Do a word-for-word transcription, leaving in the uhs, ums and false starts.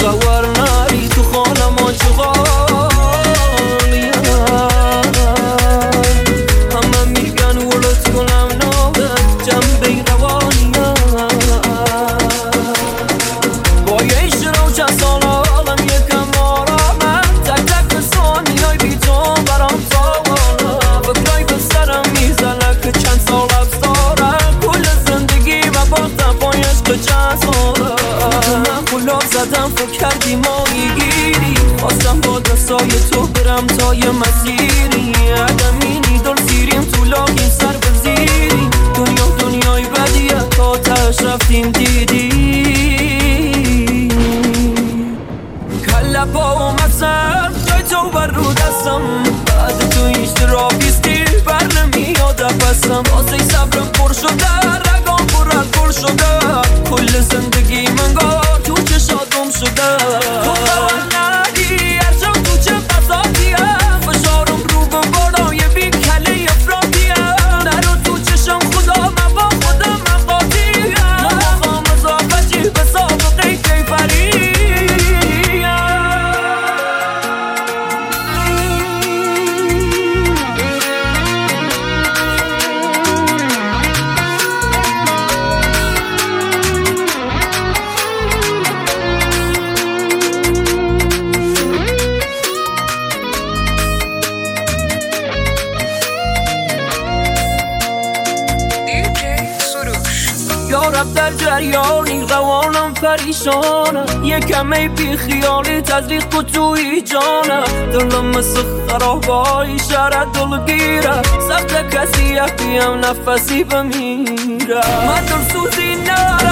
خبر نری تو خانه ما چغالی همه میگن ولد کنم نادت جنبه روانی با یه شروع چه سال آدم یکم آرامه تک تک ثانی های بی تو برام تاوانه فکرای به سرم میزنه که چند سال حبس داره کل زندگی و باختم با عشق چند ساله من گلاب زدم فکر کردی ما میگیری خواستم با دستای تو برم تا یه مسیری عدمینی دل سیریم تو لاغیم سر بزیری دنیا دنیای بدیه تا تش رفتیم دیدی کله با اومد سر جای تو بر رو دستم بعد تو هیچ ترافیستی بر نمیاد پسم واسه صبرم پر شده رگام پر از گل شده کل زندگی من گار تو چشاتم شده تو خبر ندی هرچم تو چه بساتیه فشارم رو به بالای بی کله افرادیه نرو تو چشم خدا من با خودم من قاطیه نمخوام اضافه چی به سابقه کیفریه یارب در جریانی روانم پریشانه یکمه بی خیالی تزریق تو توی جانه دلم مثل خرابای شهر دلگیره سخت کسی یکیم نفسی بمیره من دل سوزی نره